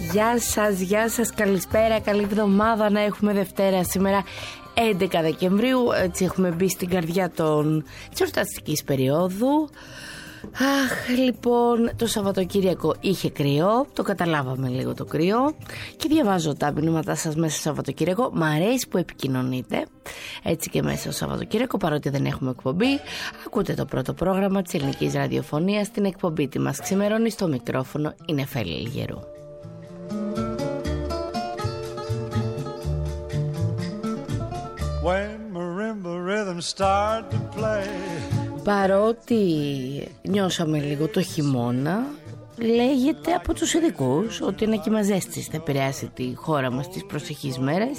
Γεια σας, καλησπέρα, καλή εβδομάδα να έχουμε Δευτέρα σήμερα 11 Δεκεμβρίου, έτσι έχουμε μπει στην καρδιά της εορταστικής περίοδου. Λοιπόν, το Σαββατοκύριακο είχε κρύο, το καταλάβαμε λίγο το κρύο και διαβάζω τα μηνύματά σας μέσα στο Σαββατοκύριακο. Μ' αρέσει που επικοινωνείτε έτσι και μέσα στο Σαββατοκύριακο, παρότι δεν έχουμε εκπομπή. Ακούτε το πρώτο πρόγραμμα της ελληνικής ραδιοφωνίας, στην εκπομπή τι μας ξημερώνει. Στο μικρόφωνο είναι Φέλη Λιγερού. Παρότι νιώσαμε λίγο το χειμώνα, λέγεται από τους ειδικούς ότι ένα κύμα ζέστης θα επηρεάσει τη χώρα μας τις προσεχείς μέρες,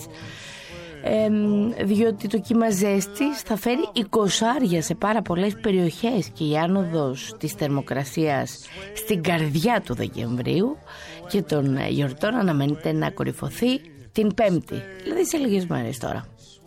διότι το κύμα ζέστης θα φέρει 20 σε πάρα πολλές περιοχές και η άνοδος της θερμοκρασίας στην καρδιά του Δεκεμβρίου και των γιορτών αναμένεται να κορυφωθεί την Πέμπτη, δηλαδή σε λίγες μέρες τώρα.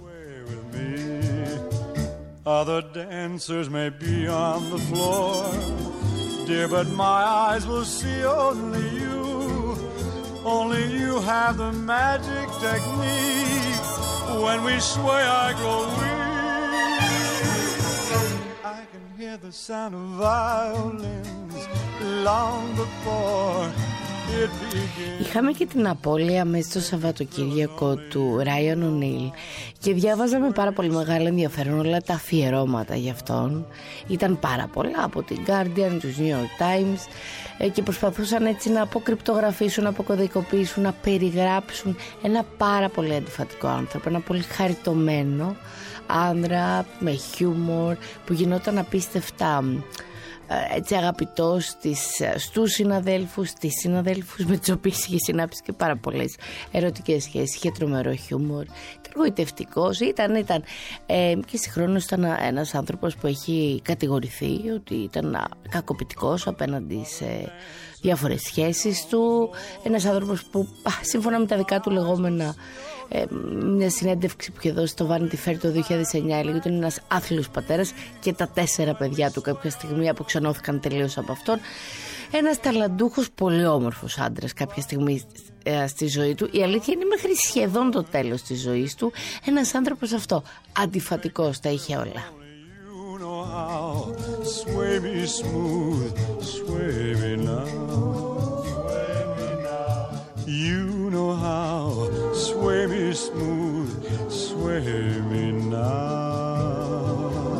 Other dancers may be on the floor, dear, but my eyes will see only you. Only you have the magic technique. When we sway, I grow weak. I can hear the sound of violins long before. Είχαμε και την απώλεια μέσα στο Σαββατοκύριακο του Ράιον Ονίλ και διάβαζα με πάρα πολύ μεγάλο ενδιαφέρον όλα τα αφιερώματα για αυτόν. Ήταν πάρα πολλά από την Guardian, τους New York Times, και προσπαθούσαν έτσι να αποκρυπτογραφήσουν, να αποκωδικοποιήσουν, να περιγράψουν ένα πάρα πολύ αντιφατικό άνθρωπο, ένα πολύ χαριτωμένο άνδρα με χιούμορ που γινόταν απίστευτα έτσι αγαπητός στους συναδέλφους, στις συναδέλφους με τους οποίους είχε συνάψει και πάρα πολλές ερωτικές σχέσεις. Είχε τρομερό χιούμορ, ήταν γοητευτικός, ήταν και συγχρόνως ήταν ένας άνθρωπος που έχει κατηγορηθεί ότι ήταν κακοποιητικός απέναντι σε διάφορες σχέσεις του, ένας άνθρωπος που σύμφωνα με τα δικά του λεγόμενα, μια συνέντευξη που είχε δώσει στο Vanity Fair το 2009, έλεγε ότι είναι ένας άθλιος πατέρας και τα 4 παιδιά του κάποια στιγμή αποξενώθηκαν τελείως από αυτόν. Ένας ταλαντούχος, πολύ όμορφος άντρας κάποια στιγμή στη ζωή του. Η αλήθεια είναι μέχρι σχεδόν το τέλος της ζωής του ένας άνθρωπος αυτό, αντιφατικός, τα είχε όλα. You know how, sway me smooth, sway me now.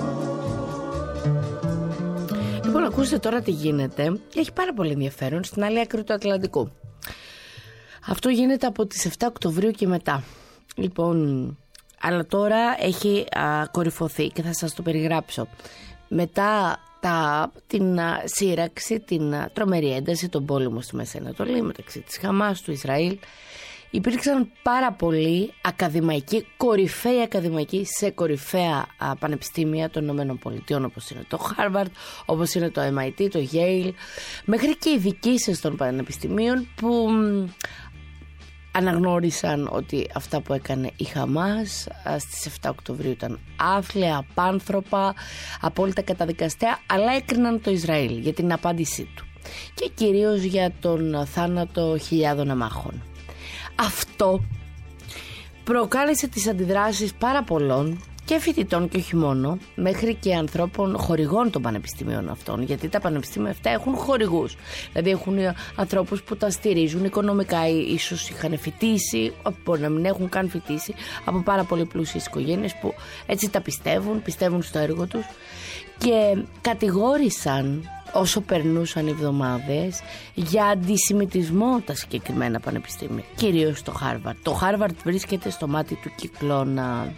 Λοιπόν, ακούστε τώρα τι γίνεται. Έχει πάρα πολύ ενδιαφέρον στην άλλη άκρη του Ατλαντικού. Αυτό γίνεται από τις 7 Οκτωβρίου και μετά. Λοιπόν, αλλά τώρα έχει κορυφωθεί και θα σας το περιγράψω. Μετά την σύραξη, την τρομερή ένταση, τον πόλεμο στη Μέση Ανατολή μεταξύ της Χαμάς, του Ισραήλ, υπήρξαν πάρα πολλοί ακαδημαϊκοί, κορυφαίοι ακαδημαϊκοί σε κορυφαία πανεπιστήμια των ΗΠΑ, όπως είναι το Harvard, όπως είναι το MIT, το Yale, μέχρι και οι ειδικήσεις των πανεπιστημίων που αναγνώρισαν ότι αυτά που έκανε η Χαμάς στις 7 Οκτωβρίου ήταν άθλια, απάνθρωπα, απόλυτα καταδικαστέα, αλλά έκριναν το Ισραήλ για την απάντησή του και κυρίως για τον θάνατο χιλιάδων αμάχων. Αυτό προκάλεσε τις αντιδράσεις πάρα πολλών και φοιτητών και όχι μόνο, μέχρι και ανθρώπων χορηγών των πανεπιστημίων αυτών, γιατί τα πανεπιστήμια αυτά έχουν χορηγούς, δηλαδή έχουν ανθρώπους που τα στηρίζουν οικονομικά, ίσως είχαν φοιτήσει, μπορεί να μην έχουν καν φοιτήσει, από πάρα πολύ πλούσιες οικογένειες που έτσι τα πιστεύουν στο έργο τους και κατηγόρησαν όσο περνούσαν οι εβδομάδες για αντισημιτισμό τα συγκεκριμένα πανεπιστήμια, κυρίως το Harvard. Το Harvard βρίσκεται στο μάτι του κυκλώνα.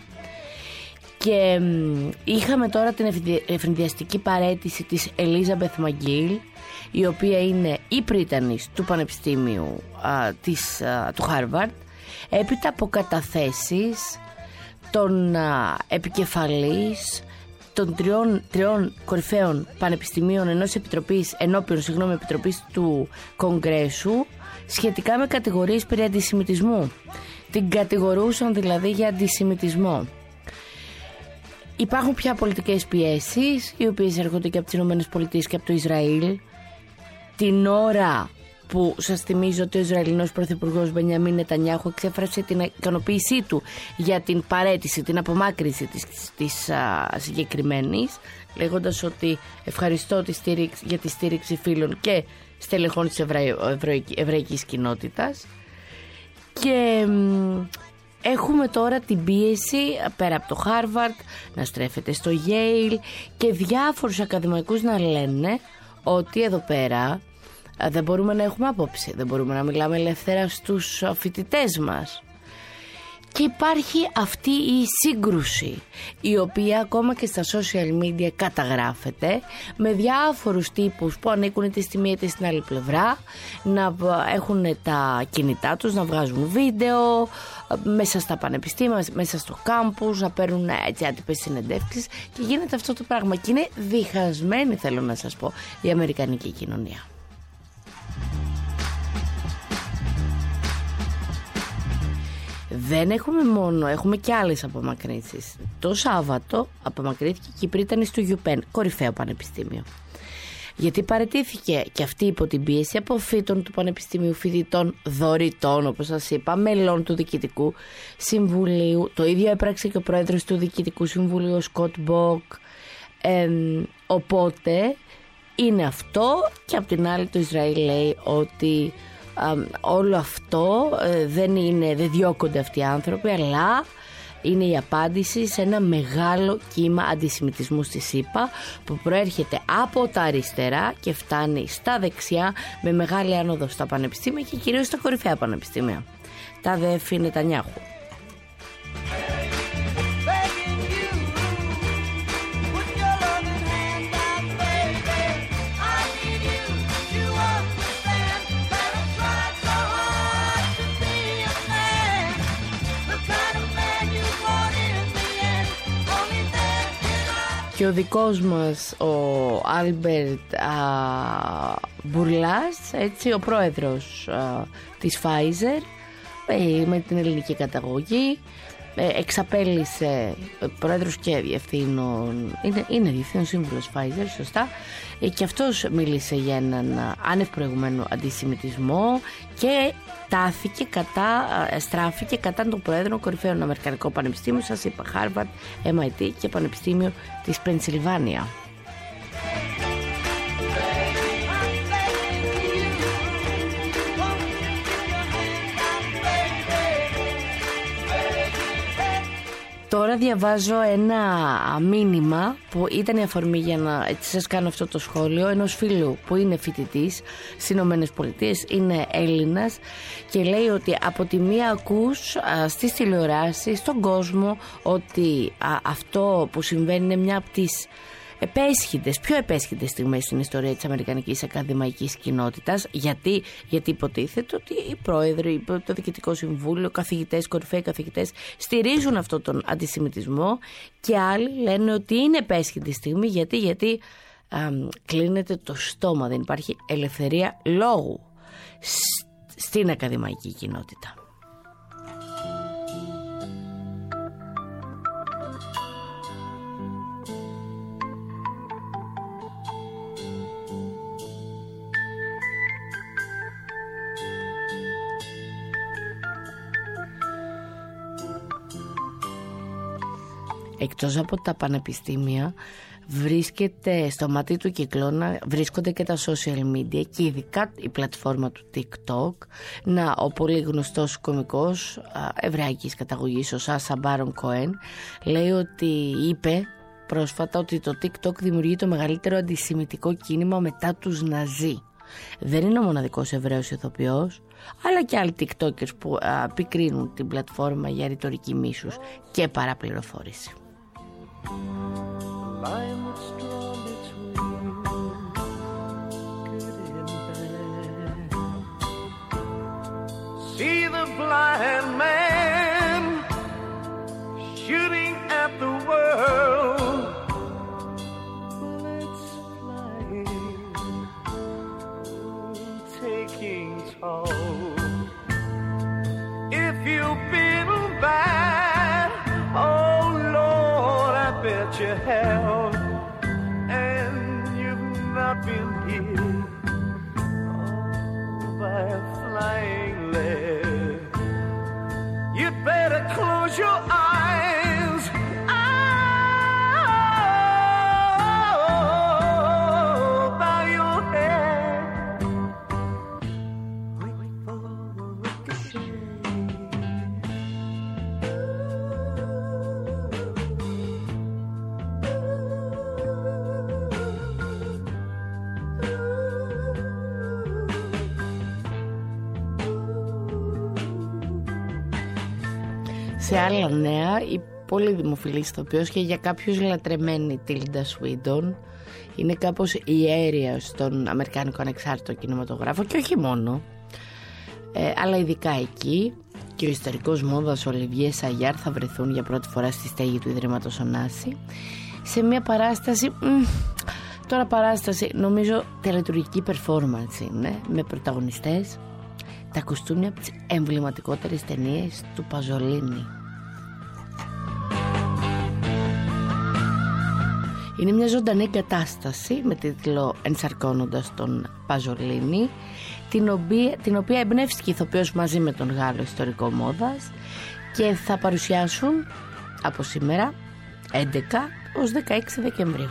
Και είχαμε τώρα την ευνηδιαστική παραίτηση της Elizabeth McGill, η οποία είναι η πρίτανης του Πανεπιστήμιου του Harvard, έπειτα από καταθέσεις των επικεφαλής των τριών κορυφαίων πανεπιστημίων ενώπιον επιτροπής του Κογκρέσου σχετικά με κατηγορίες περί αντισημιτισμού. Την κατηγορούσαν δηλαδή για αντισημιτισμό. Υπάρχουν πια πολιτικές πιέσεις, οι οποίες έρχονται και από τις ΗΠΑ και από το Ισραήλ, την ώρα που σας θυμίζω ότι ο Ισραηλινός Πρωθυπουργός Μπενιαμίν Νετανιάχου εξέφρασε την ικανοποίησή του για την παραίτηση, την απομάκρυνση της συγκεκριμένης, λέγοντας ότι ευχαριστώ για τη στήριξη φίλων και στελεχών της εβραϊκής κοινότητας. Και έχουμε τώρα την πίεση πέρα από το Χάρβαρντ να στρέφεται στο Yale και διάφορους ακαδημαϊκούς να λένε ότι εδώ πέρα δεν μπορούμε να έχουμε άποψη, δεν μπορούμε να μιλάμε ελεύθερα στους φοιτητές μας. Και υπάρχει αυτή η σύγκρουση, η οποία ακόμα και στα social media καταγράφεται, με διάφορους τύπους που ανήκουν είτε στη μία είτε στην άλλη πλευρά, να έχουν τα κινητά τους, να βγάζουν βίντεο μέσα στα πανεπιστήμια, μέσα στο κάμπους, να παίρνουν έτσι άτυπες συνεντεύξεις, και γίνεται αυτό το πράγμα. Και είναι διχασμένη, θέλω να σας πω, η αμερικανική κοινωνία. Δεν έχουμε μόνο, έχουμε και άλλες απομακρύνσεις. Το Σάββατο απομακρύνθηκε και η Πρίτανη του UPenn, κορυφαίο πανεπιστήμιο. Γιατί παραιτήθηκε και αυτή υπό την πίεση από φοιτών του Πανεπιστημίου, φοιτητών δωρητών, όπως σας είπα, μελών του Διοικητικού Συμβουλίου. Το ίδιο έπραξε και ο πρόεδρος του Διοικητικού Συμβουλίου, ο Σκοτ Μποκ. Οπότε είναι αυτό, και απ' την άλλη το Ισραήλ λέει ότι όλο αυτό δεν διώκονται αυτοί οι άνθρωποι, αλλά είναι η απάντηση σε ένα μεγάλο κύμα αντισημιτισμού στη ΣΥΠΑ που προέρχεται από τα αριστερά και φτάνει στα δεξιά με μεγάλη άνοδο στα πανεπιστήμια και κυρίως στα κορυφαία πανεπιστήμια. Τα ΔΕΦΗ Νετανιάχου. Και ο δικός μας ο Άλμπερτ Μπουρλάς, έτσι, ο πρόεδρος της Pfizer, με την ελληνική καταγωγή, εξαπέλυσε, πρόεδρος και διευθύνων, είναι διευθύνων σύμβουλος Pfizer, σωστά, και αυτός μίλησε για έναν άνευ προηγουμένου αντισημιτισμό και στράφηκε κατά τον πρόεδρο κορυφαίων αμερικανικών πανεπιστήμιων, σας είπα, Harvard, MIT και Πανεπιστήμιο της Πενσιλβάνια. Τώρα διαβάζω ένα μήνυμα που ήταν η αφορμή για να σας κάνω αυτό το σχόλιο, ενός φίλου που είναι φοιτητής στις Ηνωμένες Πολιτείες, είναι Έλληνας, και λέει ότι από τη μία ακούς στις τηλεοράσεις, στον κόσμο, ότι αυτό που συμβαίνει είναι μια από τις πιο επέσχυτες στιγμές στην ιστορία της αμερικανικής ακαδημαϊκής κοινότητας. Γιατί υποτίθεται ότι οι πρόεδροι, το Διοικητικό Συμβούλιο, καθηγητές, κορυφαίοι καθηγητές στηρίζουν αυτόν τον αντισημιτισμό, και άλλοι λένε ότι είναι επέσχυτη στιγμή γιατί κλείνεται το στόμα, δεν υπάρχει ελευθερία λόγου στην ακαδημαϊκή κοινότητα. Εκτός από τα πανεπιστήμια, βρίσκεται στο μάτι του κυκλώνα, βρίσκονται και τα social media και ειδικά η πλατφόρμα του TikTok. Ο πολύ γνωστός κωμικός εβραϊκής καταγωγής, ο Σάσα Μπάρον Κοέν, λέει ότι είπε πρόσφατα ότι το TikTok δημιουργεί το μεγαλύτερο αντισημιτικό κίνημα μετά τους Ναζί. Δεν είναι ο μοναδικός Εβραίος ηθοποιός, αλλά και άλλοι TikTokers που επικρίνουν την πλατφόρμα για ρητορική μίσους και παραπληροφόρηση. See the blind man shooting at the world. Bullets flying, taking toll. If you've been bad, oh Lord, I bet you have, and you've not been here. Σε άλλα νέα, η πολύ δημοφιλής ηθοποιός και για κάποιους λατρεμένη Τίλντα Σουίντον. Είναι κάπως ιέρια στον αμερικάνικο ανεξάρτητο κινηματογράφο και όχι μόνο, αλλά ειδικά εκεί. Και ο ιστορικός μόδας Ολιβιέ Σαγιάρ θα βρεθούν για πρώτη φορά στη στέγη του Ιδρύματος Ωνάση σε μια παράσταση, τώρα παράσταση νομίζω τελετουργική performance είναι, με πρωταγωνιστές τα κοστούμια από τις εμβληματικότερες ταινίες του Παζολίνη. Είναι μια ζωντανή κατάσταση με τίτλο «Ενσαρκώνοντας τον Παζολίνη», την οποία εμπνεύστηκε ηθοποιός μαζί με τον Γάλλο ιστορικό μόδας, και θα παρουσιάσουν από σήμερα 11 ως 16 Δεκεμβρίου.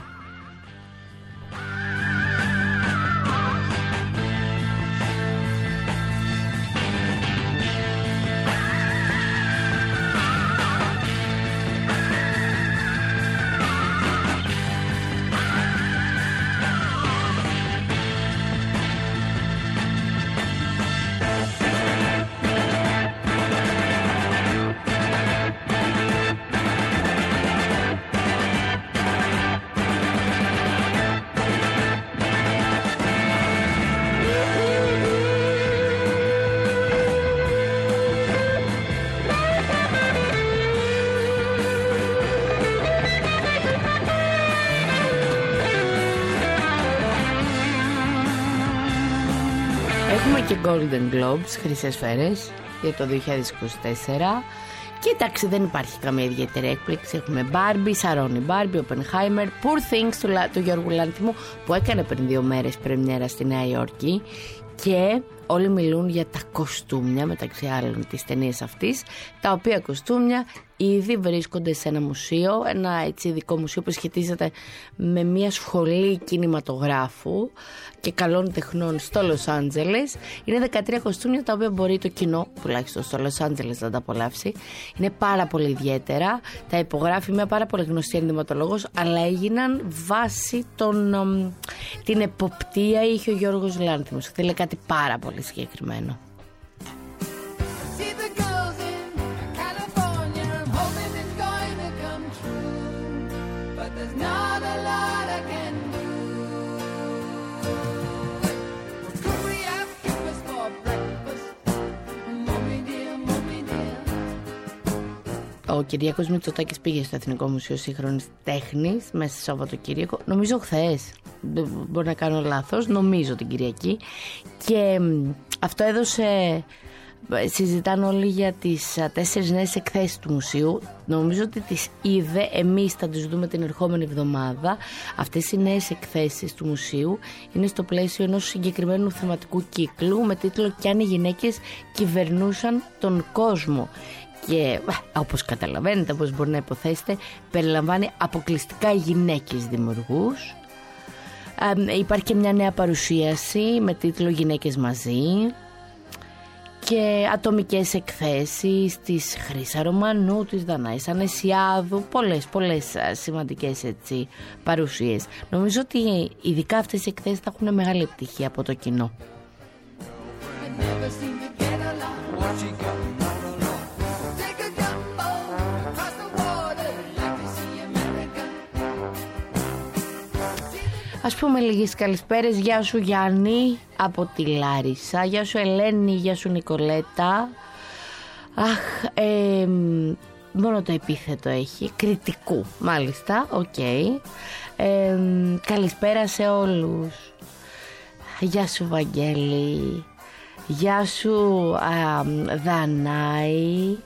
Έχουμε και Golden Globes, χρυσές σφαίρες για το 2024. Και εντάξει, δεν υπάρχει καμία ιδιαίτερη έκπληξη. Έχουμε Barbie, Σαρώνη Barbie, Oppenheimer, Poor Things του Γιώργου Λάνθιμου, που έκανε πριν 2 μέρες πρεμιέρα στη Νέα Υόρκη. Και όλοι μιλούν για τα κοστούμια, μεταξύ άλλων της ταινίας αυτής, τα οποία κοστούμια ήδη βρίσκονται σε ένα μουσείο, ένα έτσι ειδικό μουσείο που σχετίζεται με μια σχολή κινηματογράφου και καλών τεχνών στο Λος Άντζελες. Είναι 13 κοστούμια τα οποία μπορεί το κοινό, τουλάχιστον στο Λος Άντζελες, να τα απολαύσει. Είναι πάρα πολύ ιδιαίτερα. Τα υπογράφει μια πάρα πολύ γνωστή ενδυματολόγος, αλλά έγιναν βάσει την εποπτεία είχε ο Γιώργος Λάνθιμος. Θέλει κάτι πάρα πολύ συγκεκριμένο. Ο Κυριάκος Μητσοτάκης πήγε στο Εθνικό Μουσείο Σύγχρονης Τέχνης μέσα στο Σαββατοκύριακο, νομίζω χθες, μπορεί να κάνω λάθος, νομίζω την Κυριακή, και αυτό έδωσε, συζητάνε όλοι για τις 4 νέες εκθέσεις του μουσείου. Νομίζω ότι τις είδε, εμείς θα τις δούμε την ερχόμενη εβδομάδα. Αυτές οι νέες εκθέσεις του μουσείου είναι στο πλαίσιο ενός συγκεκριμένου θεματικού κύκλου με τίτλο «Κι αν οι γυναίκες κυβερνούσαν τον κόσμο». Και όπως καταλαβαίνετε, όπως μπορεί να υποθέσετε, περιλαμβάνει αποκλειστικά γυναίκες δημιουργούς. Υπάρχει και μια νέα παρουσίαση με τίτλο «Γυναίκες μαζί» και ατομικές εκθέσεις της Χρύσα Ρωμανού, της Δανάης Ανεσιάδου, πολλές σημαντικές έτσι παρουσίες. Νομίζω ότι ειδικά αυτές οι εκθέσεις θα έχουν μεγάλη επιτυχία από το κοινό. Ας πούμε λίγες καλησπέρες. Γεια σου Γιάννη από τη Λάρισα. Γεια σου Ελένη. Γεια σου Νικολέτα. Αχ, μόνο το επίθετο έχει. Κριτικού μάλιστα. Οκ. Καλησπέρα σε όλους. Γεια σου Βαγγέλη. Γεια σου Δανάη.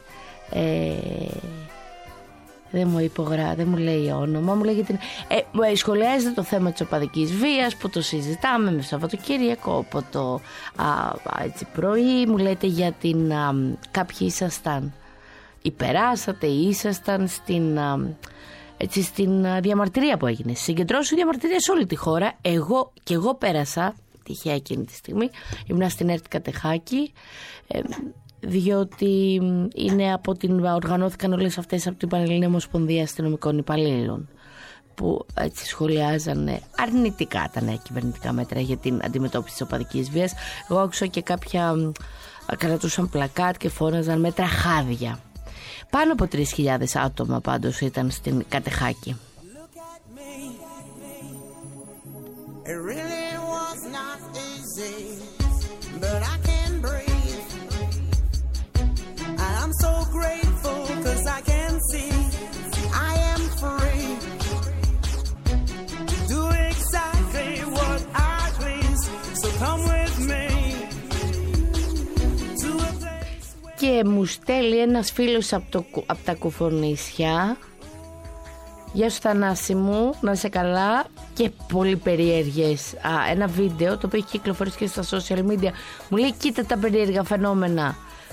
Δεν μου λέει όνομα, μου λέει σχολιάζεται το θέμα της οπαδικής βίας που το συζητάμε με Σαββατοκύριακο από το έτσι πρωί. Μου λέτε για την κάποιοι ήσασταν, υπεράσατε ή ήσασταν στην διαμαρτυρία που έγινε, συγκεντρώσει διαμαρτυρία σε όλη τη χώρα. Εγώ πέρασα τυχαία εκείνη τη στιγμή, ήμουν στην ΕΡΤ Κατεχάκη, διότι οργανώθηκαν όλες αυτές από την Πανελληνία Ομοσπονδία Αστυνομικών Υπαλλήλων που έτσι σχολιάζανε αρνητικά τα νέα κυβερνητικά μέτρα για την αντιμετώπιση της οπαδικής βίας. Εγώ άκουσα και κάποια κρατούσαν πλακάτ και φώναζαν μέτρα χάδια. Πάνω από 3.000 άτομα πάντως ήταν στην Κατεχάκη. It really was not easy, but I can breathe. And I'm so grateful 'cause I can see I am free to do exactly what I please. So come with me to a place where... Και μου στέλνει ένας φίλος από τα Κουφονίσια. Γεια σου Θανάση μου, να είσαι καλά. Και πολύ περίεργες. Ένα βίντεο το οποίο έχει κυκλοφορήσει και στα social media. Μου λέει κοίτα τα περίεργα φαινόμενα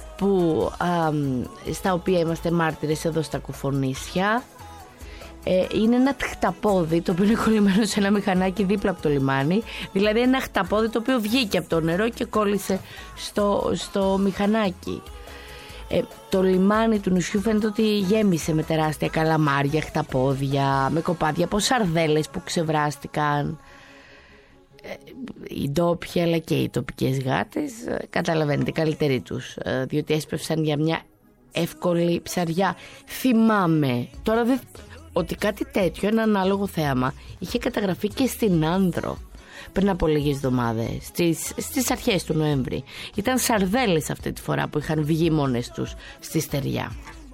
στα οποία είμαστε μάρτυρες εδώ στα Κουφονίσια. Είναι ένα χταπόδι το οποίο είναι κολλημένο σε ένα μηχανάκι δίπλα από το λιμάνι. Δηλαδή ένα χταπόδι το οποίο βγήκε από το νερό και κόλλησε στο μηχανάκι. Το λιμάνι του νησιού φαίνεται ότι γέμισε με τεράστια καλαμάρια, χταπόδια, με κοπάδια από σαρδέλες που ξεβράστηκαν. Οι ντόπιοι αλλά και οι τοπικές γάτες, καταλαβαίνετε, καλύτεροι τους, διότι έσπευσαν για μια εύκολη ψαριά. Θυμάμαι τώρα ότι κάτι τέτοιο, ένα ανάλογο θέαμα, είχε καταγραφεί και στην Άνδρο πριν από λίγες εβδομάδες, στις αρχές του Νοέμβρη. Ήταν σαρδέλες αυτή τη φορά που είχαν βγει μόνες τους στη στεριά.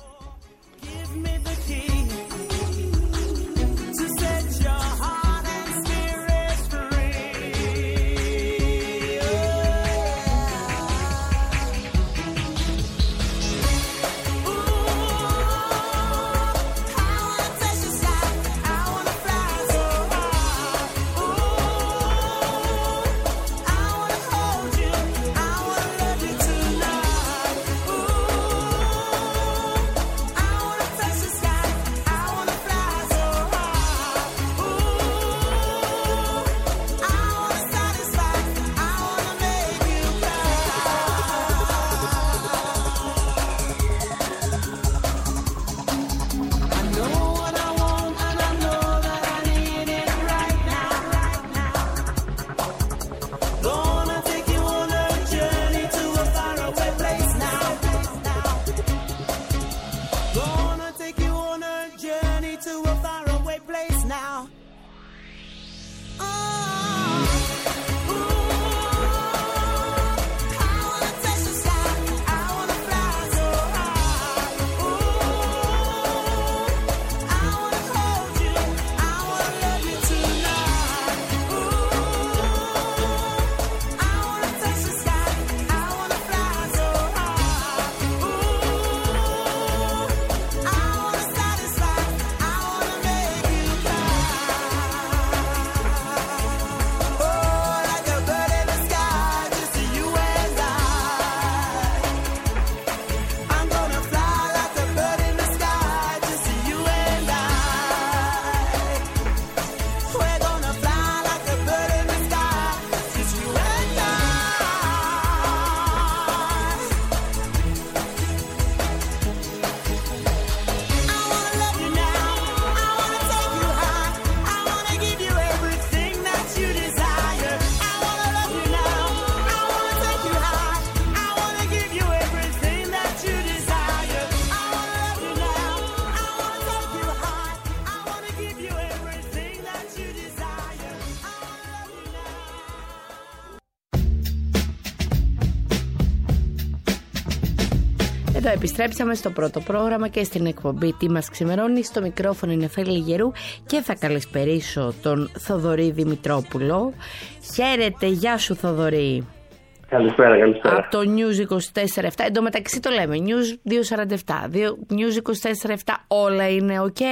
Εδώ επιστρέψαμε στο πρώτο πρόγραμμα και στην εκπομπή Τι μας ξημερώνει. Στο μικρόφωνο είναι Φέλη Γερού και θα καλησπερίσω τον Θοδωρή Δημητρόπουλο. Χαίρετε, γεια σου Θοδωρή. Καλησπέρα, καλησπέρα. Από το News 24-7, εν τω μεταξύ το λέμε News 247, News 24-7, όλα είναι ok.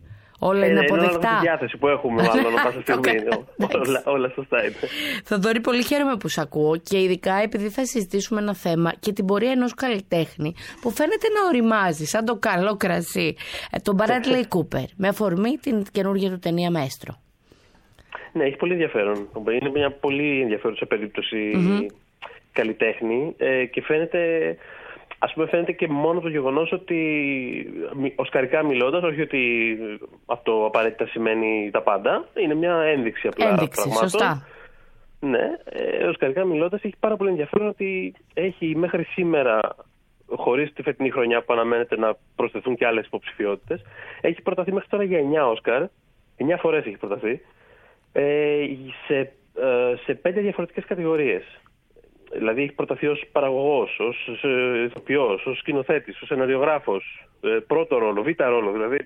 Όλα είναι αποδεκτά. Είναι όλα τη διάθεση που έχουμε μάλλον πάσα στιγμή. Όλα σωστά είναι. Θοδωρή, πολύ χαίρομαι που σ' ακούω και ειδικά επειδή θα συζητήσουμε ένα θέμα και την πορεία ενός καλλιτέχνη που φαίνεται να οριμάζει σαν το καλό κρασί, τον Bradley Cooper, με αφορμή την καινούργια του ταινία Μέστρο. Ναι, έχει πολύ ενδιαφέρον. Είναι μια πολύ ενδιαφέρουσα περίπτωση καλλιτέχνη και φαίνεται... Ας πούμε, φαίνεται και μόνο το γεγονός ότι, οσκαρικά μιλώντας, όχι ότι αυτό απαραίτητα σημαίνει τα πάντα, είναι μια ένδειξη απλά πραγμάτων. Σωστά. Ναι, οσκαρικά μιλώντας, έχει πάρα πολύ ενδιαφέρον ότι έχει μέχρι σήμερα χωρίς τη φετινή χρονιά που αναμένεται να προσθεθούν και άλλες υποψηφιότητες. Έχει προταθεί μέχρι τώρα για 9 Όσκαρ. 9 φορές έχει προταθεί. Σε 5 διαφορετικές κατηγορίες. Δηλαδή έχει προταθεί ως παραγωγός, ως ηθοποιός, ως σκηνοθέτης, ως σεναριογράφος, πρώτο ρόλο, β' ρόλο. Δηλαδή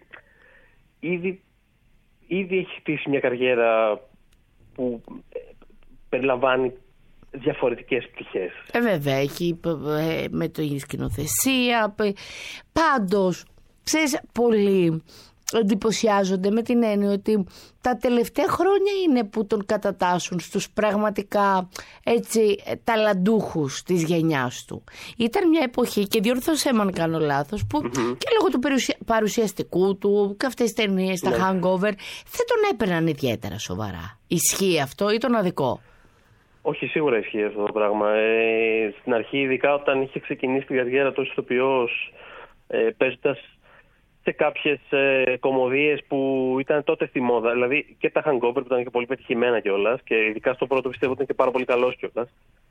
ήδη έχει χτίσει μια καριέρα που περιλαμβάνει διαφορετικές πτυχές. Βέβαια, έχει με το σκηνοθεσία. Πάντως, ξέρεις, πολλοί εντυπωσιάζονται με την έννοια ότι τα τελευταία χρόνια είναι που τον κατατάσσουν στους πραγματικά έτσι ταλαντούχους της γενιάς του. Ήταν μια εποχή, και διορθώσέ με αν κάνω λάθος, που και λόγω του παρουσιαστικού του και αυτές τις ταινίες, τα hangover, δεν τον έπαιρναν ιδιαίτερα σοβαρά. Ισχύει αυτό ή τον αδικό? Όχι, σίγουρα ισχύει αυτό το πράγμα. Στην αρχή, ειδικά όταν είχε ξεκινήσει την καριέρα του ως ηθοποιός, παίζοντας σε κάποιες κομμωδίες που ήταν τότε στη μόδα, δηλαδή και τα hangover που ήταν και πολύ πετυχημένα κιόλας, και ειδικά στο πρώτο πιστεύω ότι ήταν και πάρα πολύ καλός κιόλας.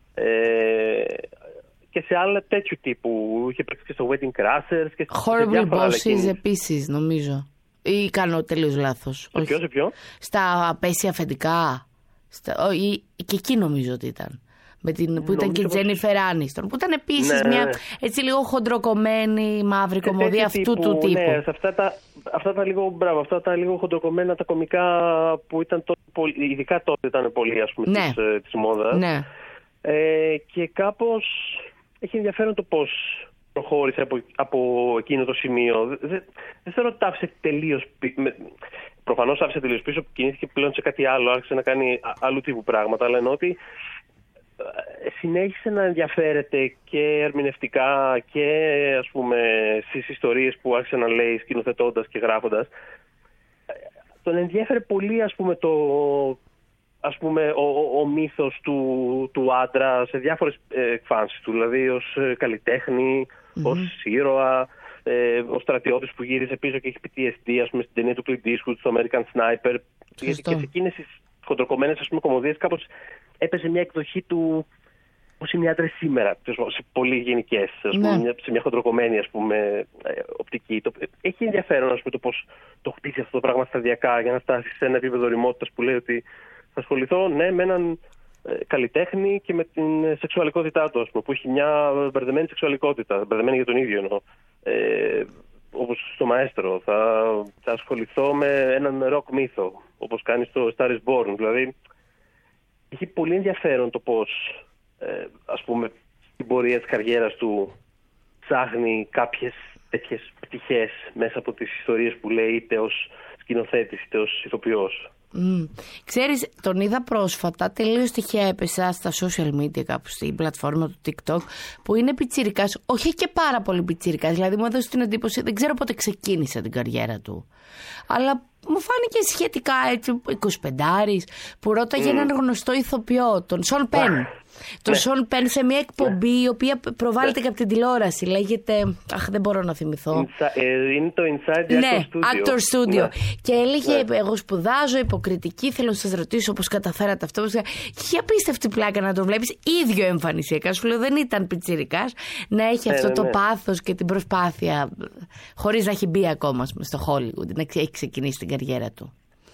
Και σε άλλα τέτοιου τύπου. Είχε παίξει και στο Wedding Crashers και Horrible Bosses επίσης, νομίζω. Ή κάνω τελείως λάθος? Σε ποιο? Στα απέσια αφεντικά. Και εκεί νομίζω ότι ήταν. Που ήταν και η Τζένιφερ Άνιστον, που ήταν επίσης μια έτσι λίγο χοντροκομμένη μαύρη κομμωδία αυτού του τύπου. Ναι, σε αυτά τα λίγο, μπράβο, αυτά τα λίγο χοντροκομμένα, τα κωμικά που ήταν τότε, ειδικά τότε ήταν πολύ, ας πούμε, της μόδας. Ναι. Και κάπως έχει ενδιαφέρον το πώς προχώρησε από εκείνο το σημείο. Δεν θεωρώ ότι τα άφησε τελείως. Προφανώς άφησε τελείως πίσω, κινήθηκε πλέον σε κάτι άλλο, άρχισε να κάνει άλλου τύπου πράγματα, αλλά εννοώ ότι συνέχισε να ενδιαφέρεται και ερμηνευτικά και, ας πούμε, στις ιστορίες που άρχισε να λέει σκηνοθετώντας και γράφοντας. Τον ενδιέφερε πολύ, ας πούμε, ο μύθος του άντρα σε διάφορες εκφάνσεις του, δηλαδή ως καλλιτέχνη, ως ήρωα, ο στρατιώτης που γύρισε πίσω και έχει PTSD, ας πούμε, στην ταινία του Clint Eastwood, στο American Sniper. Και σε εκείνες τις χοντροκομμένες, ας πούμε, κομμωδίες κάπως έπαιζε μια εκδοχή του πώς είναι οι άντρες σήμερα, σε πολύ γενικές, σε μια χοντροκομμένη, ας πούμε, οπτική. Έχει ενδιαφέρον, ας πούμε, το πώς το χτίσει αυτό το πράγμα σταδιακά για να φτάσει σε ένα επίπεδο ωριμότητας που λέει ότι θα ασχοληθώ, ναι, με έναν καλλιτέχνη και με την σεξουαλικότητά του, ας πούμε, που έχει μια μπερδεμένη σεξουαλικότητα, μπερδεμένη για τον ίδιο εννοώ. Όπως στο Μαέστρο, θα ασχοληθώ με έναν ροκ μύθο, όπως κάνει στο Star is Born. Δηλαδή, έχει πολύ ενδιαφέρον το πώς, ας πούμε, στην πορεία της καριέρας του ψάχνει κάποιες τέτοιες πτυχές μέσα από τις ιστορίες που λέει, είτε ως σκηνοθέτης είτε ως ηθοποιός. Ξέρεις, τον είδα πρόσφατα, τελείως τυχαία έπεσα στα social media κάπου στην πλατφόρμα του TikTok, που είναι πιτσιρικάς, όχι και πάρα πολύ πιτσιρικάς, δηλαδή μου έδωσε την εντύπωση, δεν ξέρω πότε ξεκίνησε την καριέρα του, αλλά μου φάνηκε σχετικά έτσι 25άρης, που ρώταγε έναν γνωστό ηθοποιό, τον Σον Πεν. Τον Σον Πεν σε μια εκπομπή η οποία προβάλλεται και από την τηλεόραση. Λέγεται. Αχ, δεν μπορώ να θυμηθώ. Είναι το Inside Actor Studio. Και έλεγε: εγώ σπουδάζω υποκριτική. Θέλω να σας ρωτήσω πώς καταφέρατε αυτό. Και είχε απίστευτη πλάκα να τον βλέπεις. Ίδιο εμφανισιακά. Σου λέω: δεν ήταν πιτσιρικάς να έχει αυτό το πάθος και την προσπάθεια, χωρίς να έχει μπει ακόμα στο Hollywood, να έχει ξεκινήσει την καριέρα του.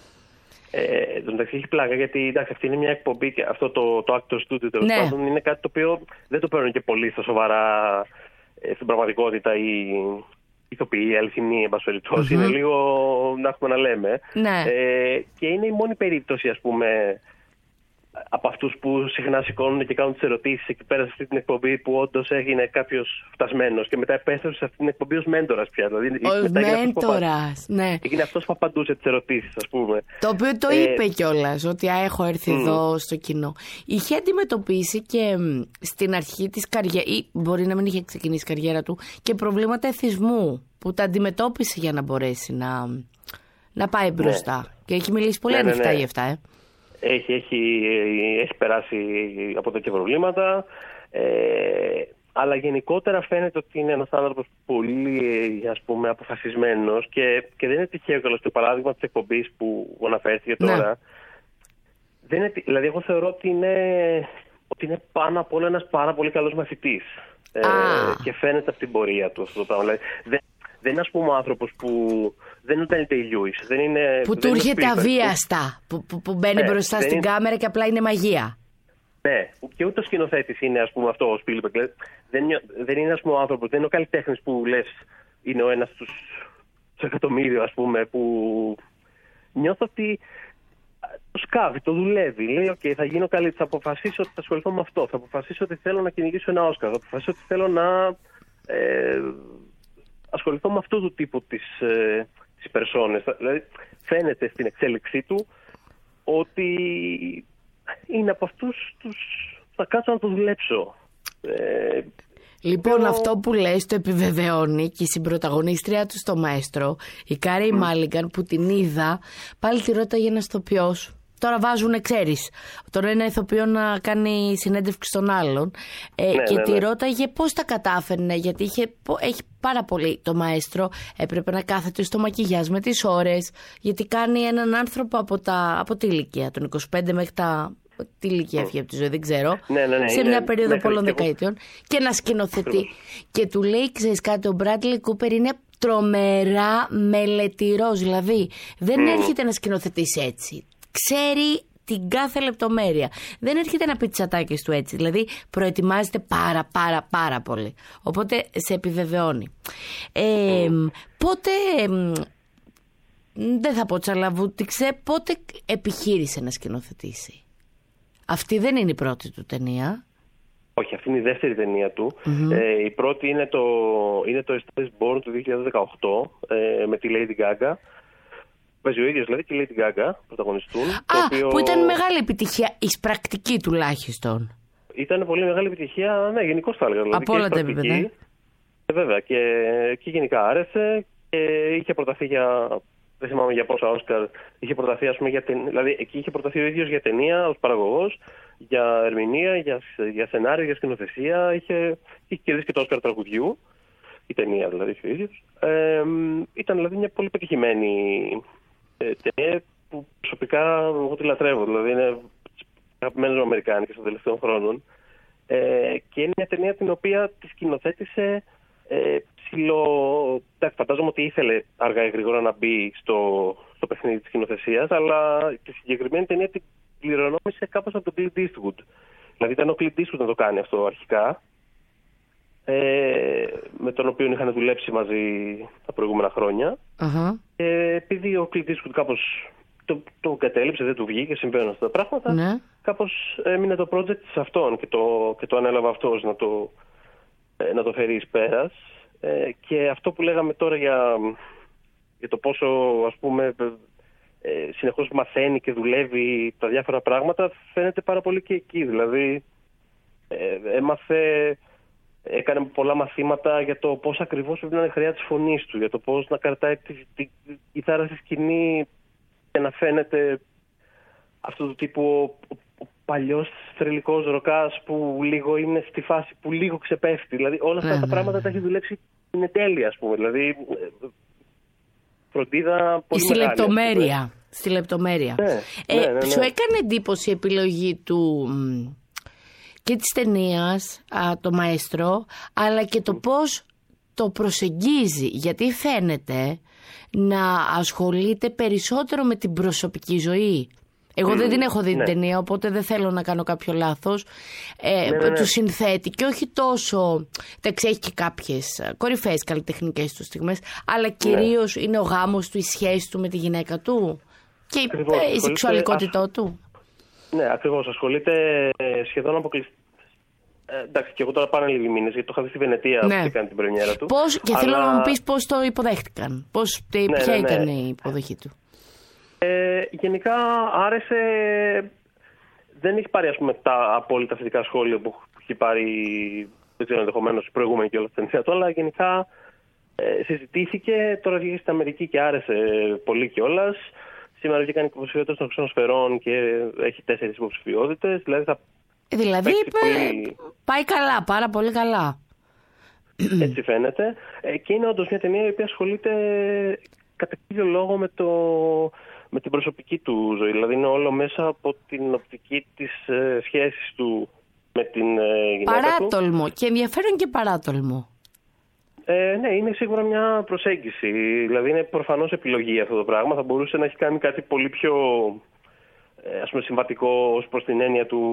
Εντάξει, έχει πλάκα, γιατί εντάξει, αυτή είναι μια εκπομπή και αυτό το Actor Studio, τέλος πάντων, είναι κάτι το οποίο δεν το παίρνουν και πολύ στα σοβαρά στην πραγματικότητα οι ηθοποιοί, οι αληθινοί, εν πάση περιπτώσει. Είναι λίγο να έχουμε να λέμε. Και είναι η μόνη περίπτωση, ας πούμε, από αυτούς που συχνά σηκώνουν και κάνουν τις ερωτήσεις εκεί πέρα σε αυτή την εκπομπή, που όντως έγινε κάποιος φτασμένος και μετά επέστρεψε σε αυτή την εκπομπή ως μέντορας πια. Δηλαδή, ως μέντορας, ναι. Έγινε αυτός που απαντούσε τις ερωτήσεις, ας πούμε. Το οποίο το είπε κιόλας, ότι έχω έρθει εδώ στο κοινό. Είχε αντιμετωπίσει και στην αρχή της καριέρας, ή μπορεί να μην είχε ξεκινήσει η καριέρα του, και προβλήματα εθισμού που τα αντιμετώπισε για να μπορέσει να πάει μπροστά. Και έχει μιλήσει πολύ ανοιχτά γι' αυτά, Έχει περάσει από τέτοια προβλήματα, αλλά γενικότερα φαίνεται ότι είναι ένας άνθρωπος πολύ, ας πούμε, αποφασισμένος, και δεν είναι τυχαίο κιόλας το παράδειγμα της εκπομπής που αναφέρθηκε τώρα. Δεν είναι, δηλαδή, εγώ θεωρώ ότι είναι πάνω απ' όλα ένας πάρα πολύ καλός μαθητής. Και φαίνεται από την πορεία του αυτό το πράγμα. Δηλαδή, δεν είναι, ας πούμε, ο άνθρωπος που δεν είναι ο Daniel Day-Lewis. Που του έρχεται αβίαστα, που μπαίνει μπροστά στην κάμερα και απλά είναι μαγεία. Ναι, και ούτε ο σκηνοθέτης είναι, ας πούμε, αυτό ο Spielberg. Δεν είναι, ας πούμε, ο άνθρωπος, δεν είναι ο καλλιτέχνης που λες είναι ο ένας στους εκατομμύριο, ας πούμε, που νιώθω ότι το σκάβει, το δουλεύει. Λέει, OK, θα γίνω καλύτερο, θα αποφασίσω ότι θα ασχοληθώ με αυτό, θα αποφασίσω ότι θέλω να κυνηγήσω ένα Όσκαρ, θα αποφασίσω ότι θέλω να ασχοληθώ με αυτού του τύπου τις περσόνες. Δηλαδή, φαίνεται στην εξέλιξή του ότι είναι από αυτούς τους θα κάτσω να το δουλέψω. Λοιπόν, αυτό που λες το επιβεβαιώνει και η συμπροταγωνίστρια του στο Μαέστρο, η Κάρεϊ Μάλιγκαν, που την είδα, πάλι τη ρώταγε ένας ηθοποιός. Τώρα βάζουνε, ξέρεις, τώρα ένα ηθοποιό να κάνει συνέντευξη στον άλλον και τη ρώταγε πώς τα κατάφερνε, γιατί έχει πάρα πολύ το Μαέστρο, έπρεπε να κάθεται στο μακιγιάζ με τις ώρες, γιατί κάνει έναν άνθρωπο από τη ηλικία των 25 μέχρι τη ηλικία έφυγε από τη ζωή, δεν ξέρω, σε μια περίοδο πολλών δεκαετιών, και να σκηνοθετεί. Και του λέει, ξέρεις κάτι, ο Μπράντλι Κούπερ είναι τρομερά μελετηρός, δηλαδή δεν έρχεται να σκηνοθετήσει έτσι. Ξέρει την κάθε λεπτομέρεια. Δεν έρχεται να πει τις ατάκες του έτσι. Δηλαδή προετοιμάζεται πάρα πολύ. Οπότε σε επιβεβαιώνει. Πότε, δεν θα πω τσαλαβούτηξε, πότε επιχείρησε να σκηνοθετήσει? Αυτή δεν είναι η πρώτη του ταινία. Όχι, αυτή είναι η δεύτερη ταινία του. Η πρώτη είναι το A Star is Born του 2018 με τη Lady Gaga. Παίζει ο ίδιος δηλαδή και η Lady Gaga πρωταγωνιστούν. Που ήταν μεγάλη επιτυχία, εισπρακτική τουλάχιστον. Ήταν πολύ μεγάλη επιτυχία, ναι, γενικώς θα έλεγα. Δηλαδή, από όλα τα επίπεδα. Βέβαια, και γενικά άρεσε και είχε προταθεί δεν θυμάμαι για πόσα Όσκαρ, είχε προταθεί, ας πούμε, δηλαδή εκεί είχε προταθεί ο ίδιος για ταινία ως παραγωγός, για ερμηνεία, για σενάριο, για σκηνοθεσία, είχε κερδίσει και το Όσκαρ τραγουδιού, η ταινία δηλαδή ο ίδιος. Ήταν δηλαδή μια πολύ πετυχημένη ταινία που προσωπικά εγώ τη λατρεύω, δηλαδή είναι αγαπημένες μου αμερικάνικες των τελευταίων χρόνων, και είναι μια ταινία την οποία τη σκηνοθέτησε φαντάζομαι ότι ήθελε αργά ή γρήγορα να μπει στο παιχνίδι της σκηνοθεσίας, αλλά τη συγκεκριμένη ταινία την κληρονόμησε κάπως από τον Clint Eastwood. Δηλαδή ήταν ο Clint Eastwood να το κάνει αυτό αρχικά, με τον οποίο είχαν δουλέψει μαζί τα προηγούμενα χρόνια. Επειδή ο Clint Eastwood κάπως το κατέληψε, δεν του βγήκε, συμβαίνουν αυτά τα πράγματα, κάπως έμεινε το project σε αυτόν και το ανέλαβε αυτός να το φέρει εις πέρας. Και αυτό που λέγαμε τώρα για το πόσο, ας πούμε, συνεχώς μαθαίνει και δουλεύει τα διάφορα πράγματα, φαίνεται πάρα πολύ και εκεί. Δηλαδή έκανε πολλά μαθήματα για το πώς ακριβώς πρέπει να είναι χρειά της φωνής του, για το πώς να κρατάει την κιθάρα στη σκηνή και να φαίνεται αυτού του τύπου ο παλιός θρυλικός ροκάς που λίγο είναι στη φάση που λίγο ξεπέφτει. Δηλαδή όλα αυτά τα πράγματα τα έχει δουλέψει, είναι τέλεια, ας πούμε. Δηλαδή φροντίδα πολύ στη μεγάλη. Λεπτομέρεια. Στη λεπτομέρεια. Ναι. Σου έκανε εντύπωση η επιλογή του και της ταινίας, το Μαέστρο, αλλά και το πώς το προσεγγίζει, γιατί φαίνεται να ασχολείται περισσότερο με την προσωπική ζωή. Εγώ δεν την έχω δει την ταινία, οπότε δεν θέλω να κάνω κάποιο λάθος. Του συνθέτει και όχι τόσο. Εντάξει, έχει και κάποιες κορυφαίες καλλιτεχνικές του στιγμές, αλλά κυρίως είναι ο γάμος του, η σχέση του με τη γυναίκα του και η σεξουαλικότητά του. Ναι, ακριβώς. Ασχολείται σχεδόν αποκλειστικά. Εντάξει, και εγώ τώρα πάνε λίγοι μήνες, γιατί το είχα δει στη Βενετία που έκανε την πρεμιέρα του. Και θέλω να μου πεις πώς το υποδέχτηκαν. Ποια ήταν η υποδοχή του. Γενικά άρεσε. Δεν έχει πάρει, ας πούμε, τα απόλυτα θετικά σχόλια που έχει πάρει, δεν ξέρω, ενδεχομένως η προηγούμενη και όλα τα ταινία του, αλλά γενικά συζητήθηκε. Τώρα βγήκε στην Αμερική και άρεσε πολύ κιόλας. Σήμερα βγήκαν υποψηφιότητες των Χρυσών Σφαιρών και έχει 4 υποψηφιότητες. Δηλαδή πάει καλά, πάρα πολύ καλά. Έτσι φαίνεται. Και είναι όντως μια ταινία η οποία ασχολείται κατά κύριο λόγο με την προσωπική του ζωή. Δηλαδή είναι όλο μέσα από την οπτική της σχέσης του με την γυναίκα παράτολμο του. Και ενδιαφέρον και παράτολμο. Ναι, είναι σίγουρα μια προσέγγιση. Δηλαδή είναι προφανώς επιλογή αυτό το πράγμα. Θα μπορούσε να έχει κάνει κάτι πολύ πιο συμβατικό ως προς την έννοια του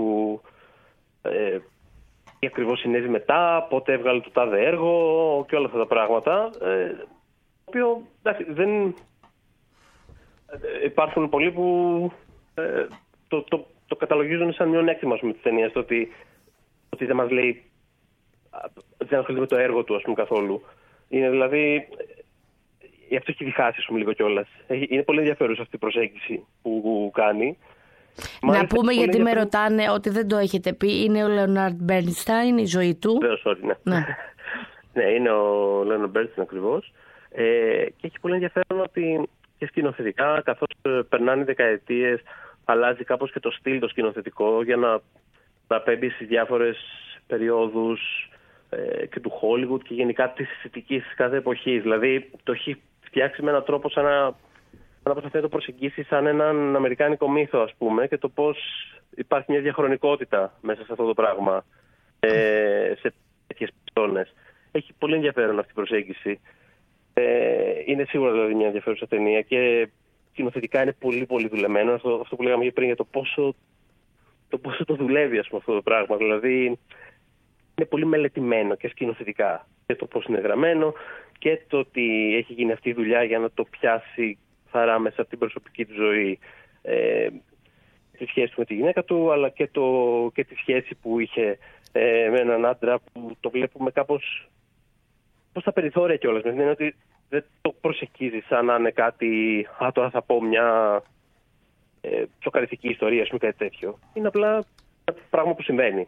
τι ακριβώς συνέβη μετά, πότε έβγαλε το τάδε έργο και όλα αυτά τα πράγματα. Το οποίο δεν υπάρχουν πολλοί που το καταλογίζουν σαν μειονέκτημα της ταινίας, ότι δεν μας λέει, δεν ασχολείται με το έργο του, καθόλου. Είναι δηλαδή, γι' αυτό έχει διχάσει λίγο κιόλας. Είναι πολύ ενδιαφέρουσα αυτή η προσέγγιση που κάνει. Να πούμε, γιατί με ρωτάνε ότι δεν το έχετε πει, είναι ο Λέοναρντ Μπέρνσταϊν, η ζωή του. Ναι. Ναι, είναι ο Λέοναρντ Μπέρνσταϊν ακριβώς. Και έχει πολύ ενδιαφέρον ότι και σκηνοθετικά, καθώς περνάνε οι δεκαετίες, αλλάζει κάπως και το στυλ το σκηνοθετικό για να παραπέμπει στις διάφορες περιόδους και του Hollywood και γενικά της αισθητικής της κάθε εποχής. Δηλαδή το έχει φτιάξει με έναν τρόπο σαν να προσπαθεί να το προσεγγίσει σαν έναν αμερικάνικο μύθο, ας πούμε, και το πώς υπάρχει μια διαχρονικότητα μέσα σε αυτό το πράγμα σε τέτοιες personas. Έχει πολύ ενδιαφέρον αυτή η προσέγγιση. Είναι σίγουρα δηλαδή μια ενδιαφέρουσα ταινία και σκηνοθετικά είναι πολύ πολύ δουλεμένο. Αυτό που λέγαμε πριν για το πόσο το δουλεύει, ας πούμε, αυτό το πράγμα. Δηλαδή είναι πολύ μελετημένο και σκηνοθετικά και το πώς είναι γραμμένο και το ότι έχει γίνει αυτή η δουλειά για να το πιάσει χαρά μέσα από την προσωπική του ζωή, τη σχέση του με τη γυναίκα του, αλλά και τη σχέση που είχε με έναν άντρα που το βλέπουμε κάπως στα περιθώρια κιόλας. Με την έννοια ότι δεν το προσεγγίζει σαν να είναι κάτι, τώρα θα πω μια σοκαριστική ιστορία, ας πούμε, κάτι τέτοιο. Είναι απλά ένα πράγμα που συμβαίνει.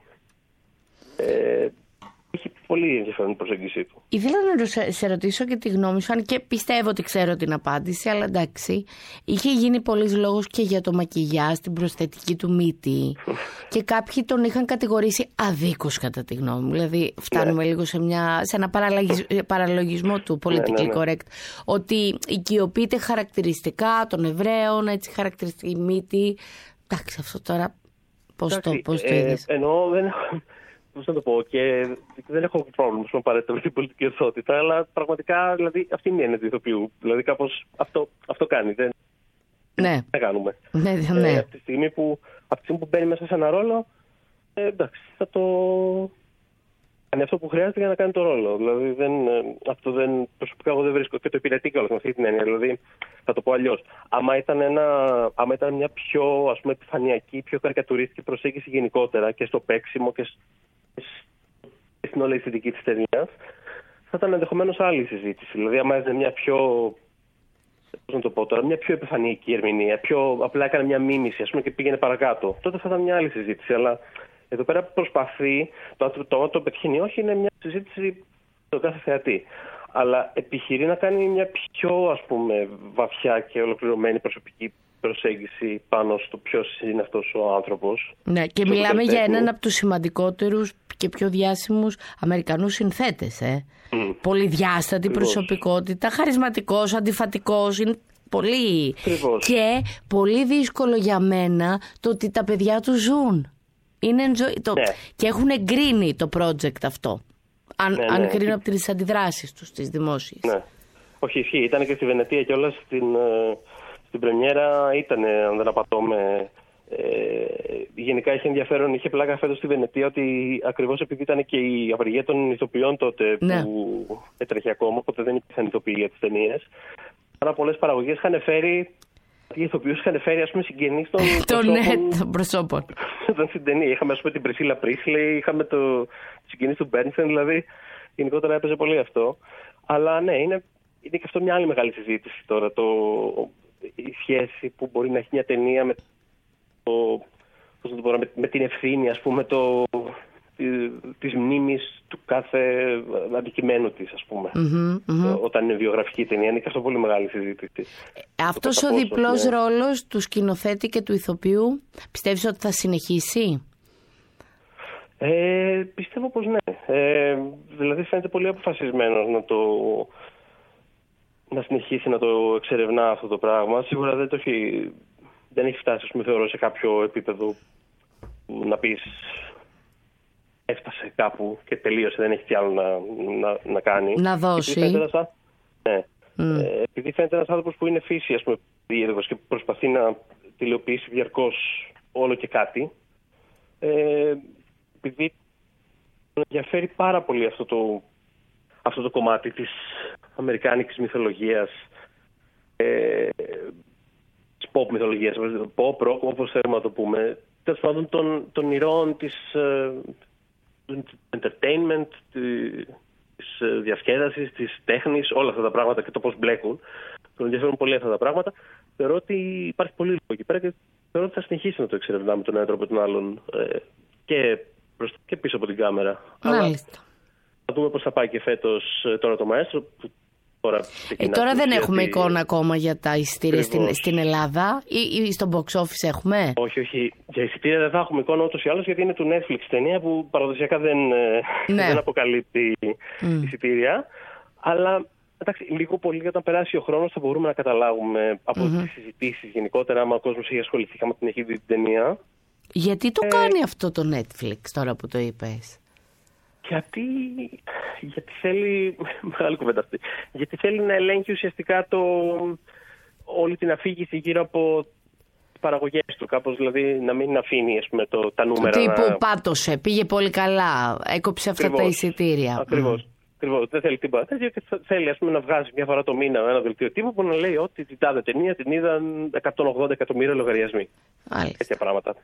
Έχει πολύ ενδιαφέρον η προσέγγιση του. Ήθελα να σε ρωτήσω και τη γνώμη σου, αν και πιστεύω ότι ξέρω την απάντηση, αλλά εντάξει. Είχε γίνει πολλής λόγος και για το μακιγιάζ, την προσθετική του μύτη. Και κάποιοι τον είχαν κατηγορήσει αδίκως, κατά τη γνώμη μου. Δηλαδή, φτάνουμε λίγο σε ένα παραλογισμό του πολιτική correct. Ότι οικειοποιείται χαρακτηριστικά των Εβραίων, έτσι χαρακτηριστική μύτη. Εντάξει, αυτό τώρα πώς το είδες? Εννοώ, πώς να το πω, και δεν έχω πρόβλημα απαραίτητα με την πολιτική ορθότητα, αλλά πραγματικά δηλαδή, αυτή είναι η έννοια του ηθοποιού. Δηλαδή κάπως αυτό κάνει. Δεν κάνουμε. Ναι. Από τη στιγμή που μπαίνει μέσα σε ένα ρόλο, εντάξει, θα το κάνει αυτό που χρειάζεται για να κάνει το ρόλο. Δηλαδή αυτό προσωπικά εγώ δεν βρίσκω και το υπηρετεί κιόλας με αυτή την έννοια. Δηλαδή θα το πω αλλιώς. Άμα ήταν μια πιο, ας πούμε, επιφανειακή, πιο καρικατουρίστικη προσέγγιση γενικότερα και στο παίξιμο και στην όλη αισθητική της ταινίας, θα ήταν ενδεχομένως άλλη συζήτηση. Δηλαδή, άμα έδινε μια πιο, πώς να το πω τώρα, μια πιο επιφανειακή ερμηνεία, απλά έκανε μια μίμηση, ας πούμε, και πήγαινε παρακάτω, τότε θα ήταν μια άλλη συζήτηση. Αλλά εδώ πέρα προσπαθεί, το πετυχαίνει όχι, είναι μια συζήτηση στο κάθε θεατή. Αλλά επιχειρεί να κάνει μια πιο, ας πούμε, βαθιά και ολοκληρωμένη προσωπική προσέγγιση πάνω στο ποιος είναι αυτός ο άνθρωπος. Ναι, και μιλάμε για έναν από τους σημαντικότερους και πιο διάσημους Αμερικανούς συνθέτες. Πολυδιάστατη προσωπικότητα, χαρισματικός, αντιφατικός, είναι πολύ. Και πολύ δύσκολο για μένα το ότι τα παιδιά του ζουν. Και έχουν εγκρίνει το project αυτό. Αν κρίνω από τις αντιδράσεις τους, τις δημόσιες. Ναι. Όχι, ισχύει. Ήταν και στη Βενετία κιόλας στην πρεμιέρα, αν δεν απατώμε. Γενικά είχε ενδιαφέρον, είχε πλάκα φέτος στη Βενετία ότι ακριβώς επειδή ήταν και η απεργία των ηθοποιών τότε που έτρεχε ακόμα, οπότε δεν υπήρχαν ηθοποιοί για τις ταινίες. Άρα πολλές παραγωγές είχαν φέρει. Οι ηθοποιούς είχαν φέρει, ας πούμε, συγγενείς των προσώπων. Ήταν στην ταινία. Είχαμε, ας πούμε, την Πρισίλα Πρίσλεϊ, είχαμε το συγγενείς του Μπέρνσταϊν, δηλαδή γενικότερα έπαιζε πολύ αυτό. Αλλά ναι, είναι και αυτό μια άλλη μεγάλη συζήτηση τώρα. Η σχέση που μπορεί να έχει μια ταινία με την ευθύνη, ας πούμε, της μνήμης του κάθε αντικειμένου της, ας πούμε. Όταν είναι βιογραφική ταινία, είναι και αυτό πολύ μεγάλη συζήτηση. Αυτός ο διπλός ρόλος του σκηνοθέτη και του ηθοποιού, πιστεύεις ότι θα συνεχίσει? Πιστεύω πως ναι. Δηλαδή φαίνεται πολύ αποφασισμένος να συνεχίσει να το εξερευνά αυτό το πράγμα. Σίγουρα δεν έχει φτάσει, ας πούμε, θεωρώ, σε κάποιο επίπεδο που να πεις έφτασε κάπου και τελείωσε, δεν έχει τι άλλο να κάνει. Να δώσει. Επειδή φαίνεται ένας άνθρωπος που είναι φύση, ας πούμε, περίεργος και προσπαθεί να τηλεοποιήσει διαρκώς όλο και κάτι, επειδή με ενδιαφέρει πάρα πολύ αυτό το κομμάτι της αμερικάνικης μυθολογίας, της pop μυθολογίας, pop, rock, όπως θέλουμε να το πούμε, τέλος πάντων των ηρώων του entertainment, της διασκέδασης, της τέχνης, όλα αυτά τα πράγματα και το πώς μπλέκουν. Τον ενδιαφέρουν πολύ αυτά τα πράγματα. Θεωρώ ότι υπάρχει πολύ λόγο εκεί πέρα και θεωρώ ότι θα συνεχίσει να το εξερευνάμε τον ένα τρόπο τον άλλον και πίσω από την κάμερα. Μάλιστα. Θα δούμε πώς θα πάει και φέτος τώρα το Μαέστρο. Τώρα δεν έχουμε εικόνα ακόμα για τα εισιτήρια στην Ελλάδα ή στο box office έχουμε? Όχι. Για εισιτήρια δεν θα έχουμε εικόνα ούτως ή άλλως, γιατί είναι του Netflix ταινία που παραδοσιακά δεν αποκαλύπτει εισιτήρια. Αλλά εντάξει, λίγο πολύ όταν περάσει ο χρόνος θα μπορούμε να καταλάβουμε από τις συζητήσεις γενικότερα, άμα ο κόσμος έχει ασχοληθεί, άμα την έχει δει την ταινία. Γιατί το κάνει αυτό το Netflix τώρα που το είπες? Γιατί θέλει, μεγάλη κουβέντα αυτή, γιατί θέλει να ελέγχει ουσιαστικά όλη την αφήγηση γύρω από τις παραγωγές του, κάπως δηλαδή να μην αφήνει, ας πούμε, τα νούμερα. Τύπου πάτωσε, πήγε πολύ καλά, έκοψε αυτά τα εισιτήρια. Ακριβώς. Δεν θέλει τίποτα τέτοιο και θέλει, ας πούμε, να βγάζει μια φορά το μήνα ένα δελτίο τύπου που να λέει ότι την τάδε ταινία την είδαν 180 εκατομμύρια λογαριασμοί. Τέτοια πράγματα.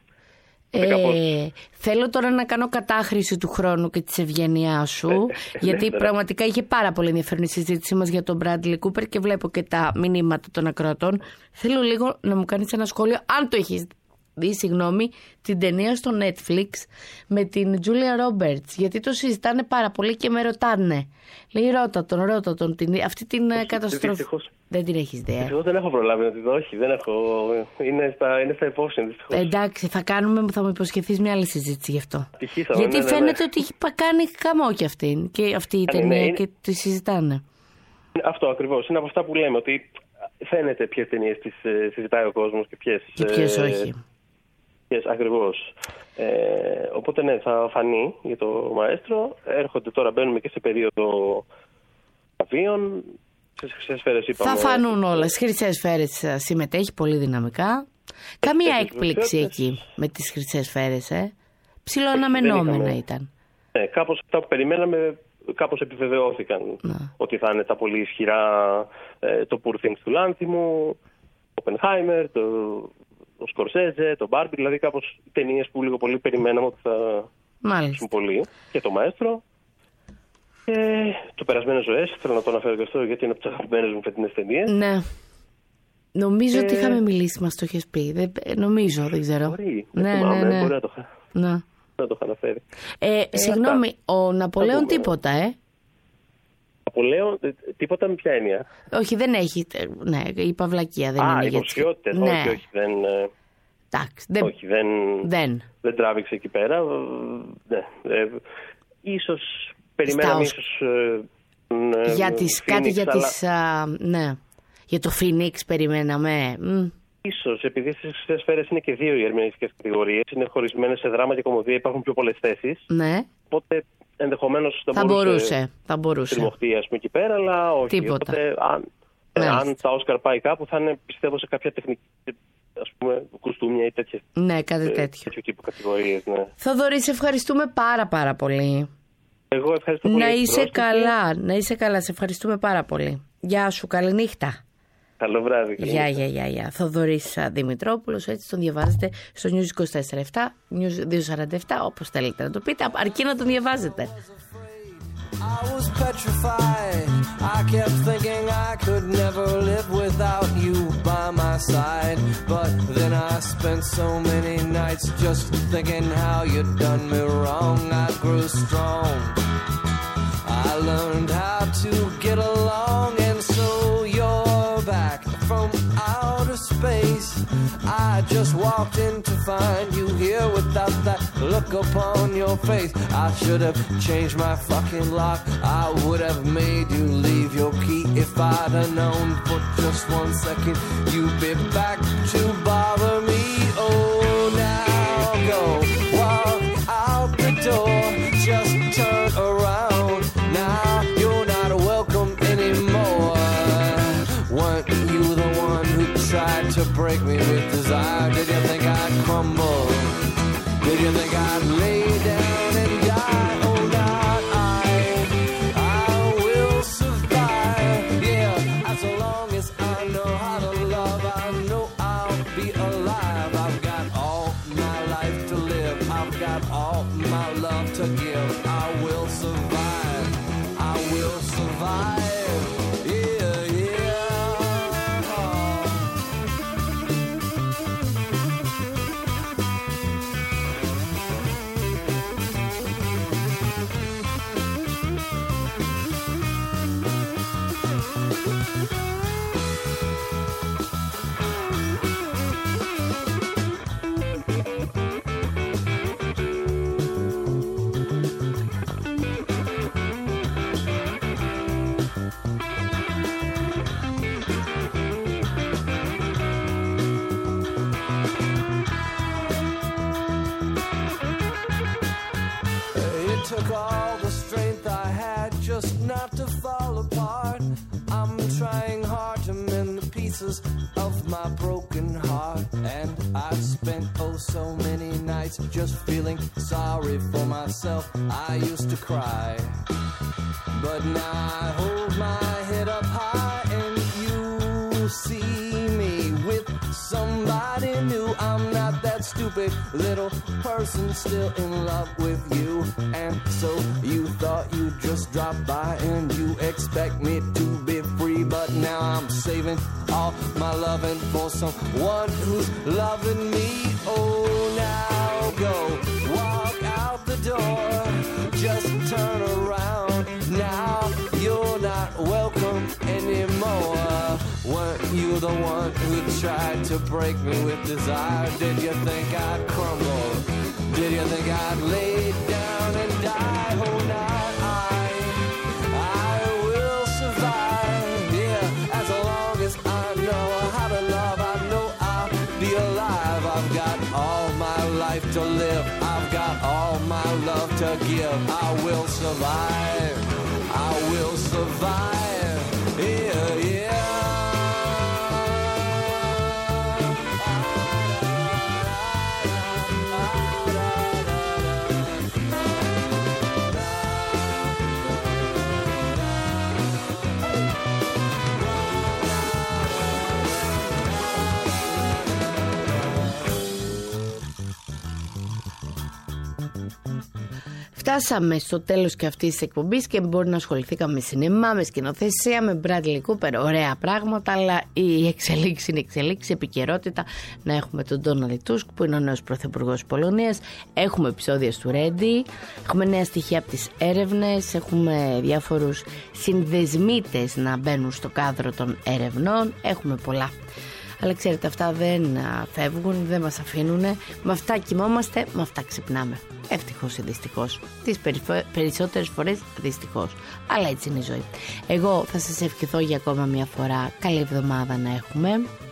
Θέλω τώρα να κάνω κατάχρηση του χρόνου και της ευγένειάς σου, γιατί πραγματικά είχε πάρα πολύ ενδιαφέρον η συζήτησή μας για τον Bradley Cooper και βλέπω και τα μηνύματα των ακροατών. Θέλω λίγο να μου κάνεις ένα σχόλιο, αν το έχεις δει, την ταινία στο Netflix με την Julia Roberts, γιατί το συζητάνε πάρα πολύ και με ρωτάνε. Λέει ρώτα τον αυτή την καταστροφή. Δεν την έχεις δει? Εγώ δεν έχω προλάβει να τη δω, όχι, δεν έχω. Είναι στα υπόψη, δυστυχώς. Εντάξει, θα μου υποσχεθείς μια άλλη συζήτηση γι' αυτό. Γιατί φαίνεται ότι έχει κάνει χαμό κι αυτή η ταινία και τη συζητάνε. Αυτό ακριβώς. Είναι από αυτά που λέμε, ότι φαίνεται ποιες ταινίες τις συζητάει ο κόσμος και ποιες όχι. Ακριβώς. Οπότε ναι, θα φανεί για το Μαέστρο. Έρχονται τώρα, μπαίνουμε και σε περίοδο βραβείων. Στις Χρυσές Σφαίρες είπαμε. Θα φανούν όλα. Στις Χρυσές Σφαίρες συμμετέχει πολύ δυναμικά. Καμία έκπληξη εκεί με τις Χρυσές Σφαίρες, ψιλοαναμενόμενα ήταν. Κάπως αυτά που περιμέναμε κάπως επιβεβαιώθηκαν. Ότι θα είναι τα πολύ ισχυρά, το Poor Things του Λάνθιμου, το Oppenheimer, το Σκορσέζε, το Barbie, δηλαδή κάπως ταινίες που λίγο πολύ περιμέναμε ότι θα αρέσουν πολύ. Και το Μαέστρο. Το Περασμένες Ζωές, θέλω να το αναφέρω και αυτό, γιατί είναι από τις αγαπημένες μου φετινές ταινίες. Ναι. Νομίζω ότι είχαμε μιλήσει, μας το έχεις πει. Νομίζω, δεν ξέρω. Μπορεί, ναι. Μπορεί να το είχα αναφέρει. Συγγνώμη, ο Ναπολέον τίποτα, Ναπολέον, τίποτα με ποια έννοια? Όχι, δεν έχει. Ναι, η παυλακία δεν είναι. Υποψηφιότητες. Ναι. Όχι, δεν. Εντάξει, όχι, δεν τράβηξε εκεί πέρα. Ναι. Ίσως περιμέναμε ναι. Για το Phoenix περιμέναμε. Ίσως, επειδή στις Χρυσές Σφαίρες είναι και δύο οι ερμηνευτικές κατηγορίες, είναι χωρισμένες σε δράμα και κωμωδία, υπάρχουν πιο πολλές θέσεις. Ναι. Οπότε ενδεχομένως θα μπορούσε. Τριμωχτεί, ας πούμε, εκεί πέρα, αλλά όχι. Τίποτα. Οπότε, αν τα Όσκαρ πάει κάπου, θα είναι, πιστεύω, σε κάποια τεχνική, ας πούμε, κουστούμια ή τέτοια. Ναι, κάτι τέτοιο. Τύπου κατηγορίες, ναι. Θοδωρή, σε ευχαριστούμε πάρα πολύ. Εγώ ευχαριστώ πολύ. Να είσαι καλά, σε ευχαριστούμε πάρα πολύ. Γεια σου, καληνύχτα. Καλό βράδυ. Γεια. Θοδωρής Δημητρόπουλος, έτσι τον διαβάζετε στο News 24/7, News 247, όπως θέλετε να το πείτε, αρκεί να τον διαβάζετε. I was petrified. I kept thinking I could never live without you by my side. But then I spent so many nights just thinking how you'd done me wrong. I grew strong. I learned how to get along, and so you're back from outer space. I just walked in to find you here without that look upon your face. I should have changed my fucking lock. I would have made you leave your key if I'd have known for just 1 second you'd be back to bother me. Oh, now go walk out the door. to break me with desire? Did you think I'd crumble? Did you think I'd lay down and die? Oh, not I will survive. Yeah, as long as I know how to love, I know I'll be alive. I've got all my life to live. I've got all my love to give. I will survive. I will survive. Yeah, yeah. Took all the strength I had just not to fall apart. I'm trying hard to mend the pieces of my broken heart. And I've spent oh so many nights just feeling sorry for myself. I used to cry, but now I hold my head up high and you see me with somebody new. I'm not that stupid little person still in love with you. And so you thought you'd just drop by and you expect me to be free. But now I'm saving all my loving for someone who's loving me. Oh, now go walk out the door, just turn around. Now you're not welcome anymore. Weren't you the one who tried to break me with desire? Did you think I'd crumble? Did you think I'd lay down and die? Oh, not I will survive. Yeah, as long as I know how to love, I know I'll be alive. I've got all my life to live. I've got all my love to give. I will survive. I will survive. Yeah, yeah. Φτάσαμε στο τέλος και αυτής της εκπομπής και μπορεί να ασχοληθήκαμε με σινεμά, με σκηνοθεσία, με Bradley Cooper, ωραία πράγματα, αλλά η εξελίξη είναι εξελίξη, επικαιρότητα. Να έχουμε τον Ντόναλντ Τούσκ που είναι ο νέος πρωθυπουργός της Πολωνίας, έχουμε επεισόδια του Ρέντι, έχουμε νέα στοιχεία από τις έρευνες, έχουμε διάφορους συνδεσμίτες να μπαίνουν στο κάδρο των ερευνών, έχουμε πολλά. Αλλά ξέρετε, αυτά δεν φεύγουν, δεν μας αφήνουν. Με αυτά κοιμόμαστε, με αυτά ξυπνάμε. Ευτυχώς ή δυστυχώς. Τις περισσότερες φορές δυστυχώς. Αλλά έτσι είναι η ζωή. Εγώ θα σας ευχηθώ για ακόμα μια φορά καλή εβδομάδα να έχουμε.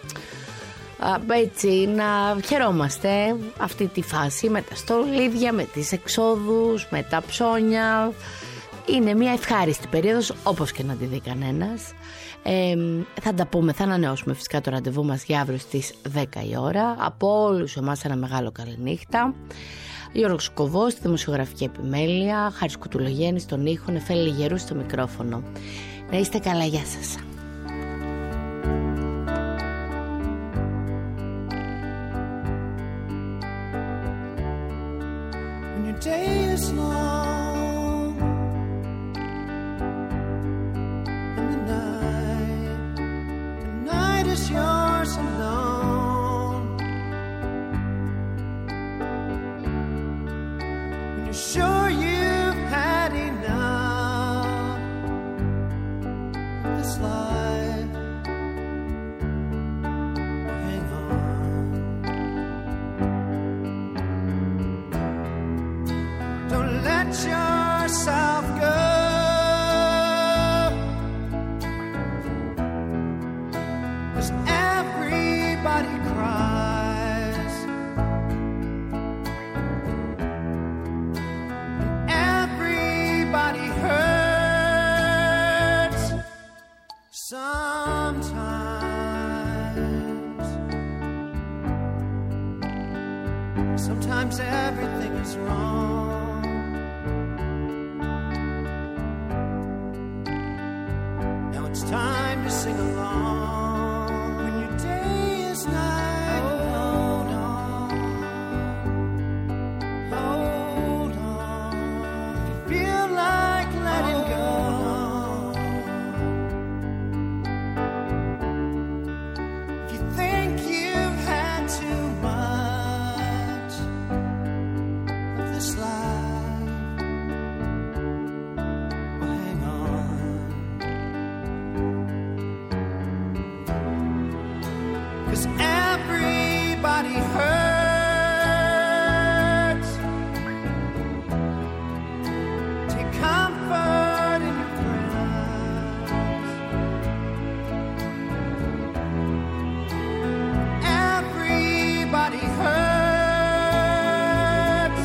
Έτσι να χαιρόμαστε αυτή τη φάση με τα στολίδια, με τις εξόδους, με τα ψώνια. Είναι μια ευχάριστη περίοδος όπως και να τη δει κανένας. Θα τα πούμε, θα ανανεώσουμε φυσικά το ραντεβού μας για αύριο στις 10 η ώρα. Από όλους εμάς ένα μεγάλο καληνύχτα. Γιώργος Κοβός στη δημοσιογραφική επιμέλεια, Χάρης Κουτουλογέννης στον ήχο, Νεφέλη Γερού στο μικρόφωνο. Να είστε καλά, γεια σας. Sure you've had enough of this life. Hang on. Don't let yourself go. 'Cause everybody cries. Everybody hurts sometimes. Sometimes everything is wrong. Now it's time to sing along. When your day is night, hold on, hold on. If you feel like letting go, if you think you've had too much of this life, well, hang on. 'Cause everybody hurts. Take comfort in your friends. Everybody hurts.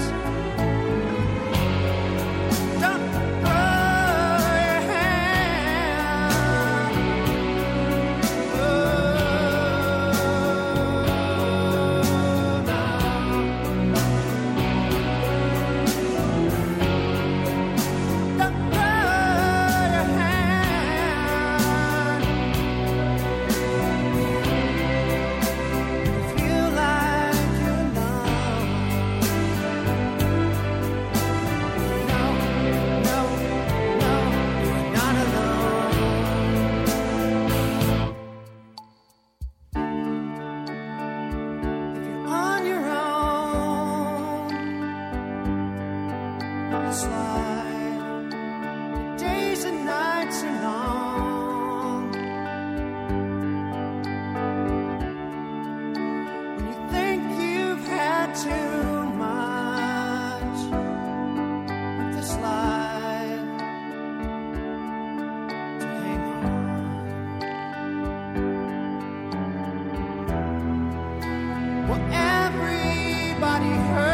Don't throw your hand. Oh, no. Don't throw your hand. Feel like you're alone. No, no, no, you're not alone. If you're on your own, it's like the days and nights are long. When you think you've had too much of this life, to hang on. Well, everybody hurts.